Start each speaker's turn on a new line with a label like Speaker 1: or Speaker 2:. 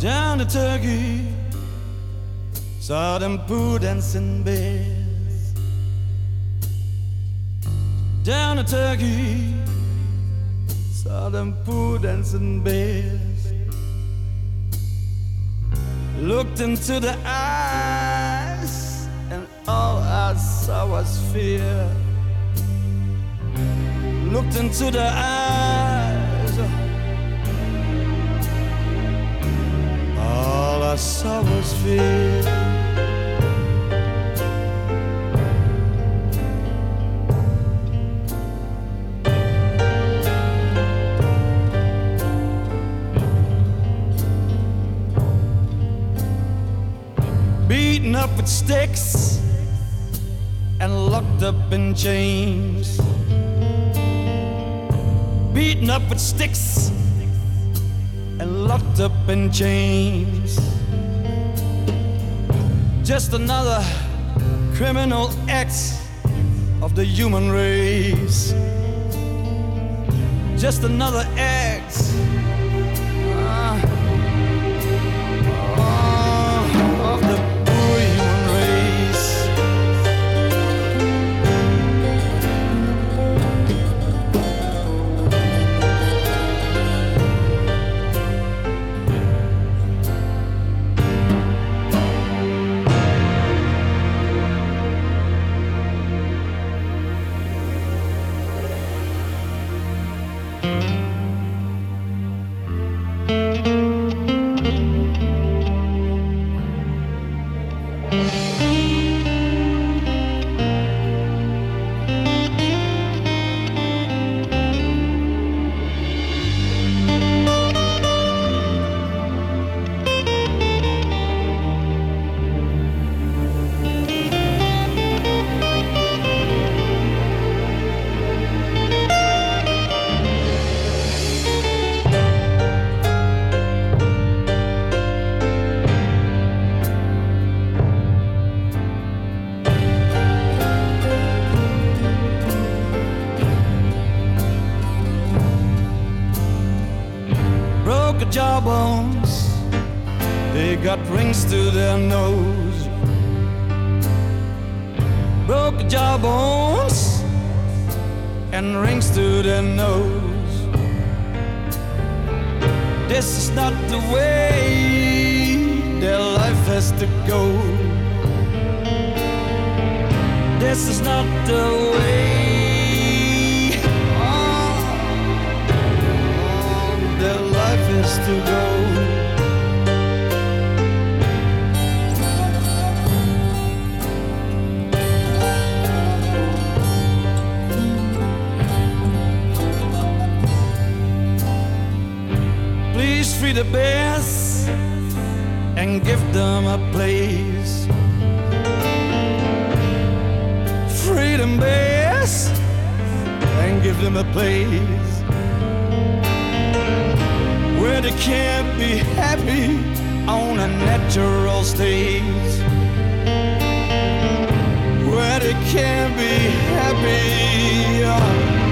Speaker 1: Down to Turkey, saw them poor dancing bears. Down to Turkey, saw them poor dancing bears. Looked into the eyes, and all I saw was fear. Looked into the eyes, all I saw was fear. Beaten up with sticks and locked up in chains. Beaten up with sticks and locked up in chains. Just another criminal act of the human race. Just another act of the poor human race. Jawbones, they got rings to their nose. Broke jawbones and rings to their nose. This is not the way their life has to go. This is not the way their life is to go. Please free the bears and give them a place. Free them bears and give them a place where they can't be happy on a natural stage. Where they can't be happy